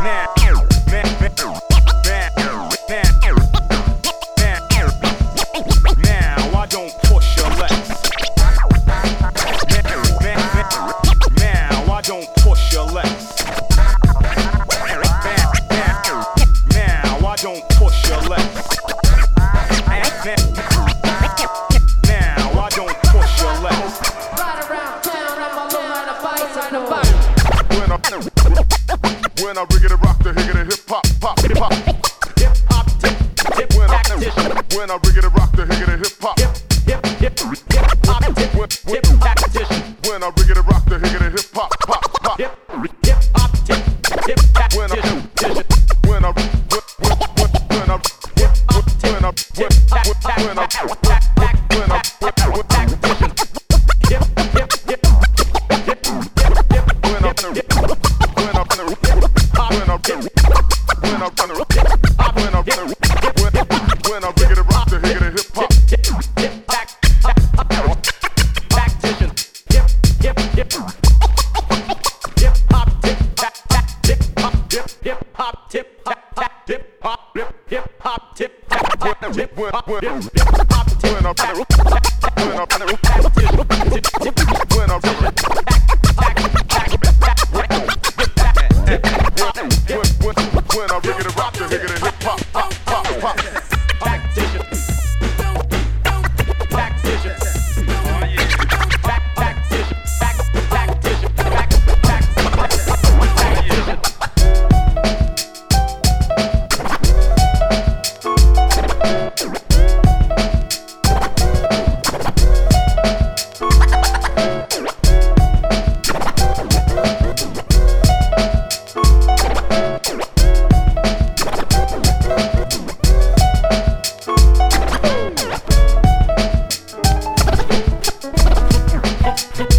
When I rig it and rock the higgity hip hop, pop, hip hop. Hip hop, tip, tactician. When I rig it and rock the higgity hip hop. Hip hop, tip, tactician. When I rig it and rock the higgity hip hop, pop, pop. Hip hop, tip, tactician. When I Tip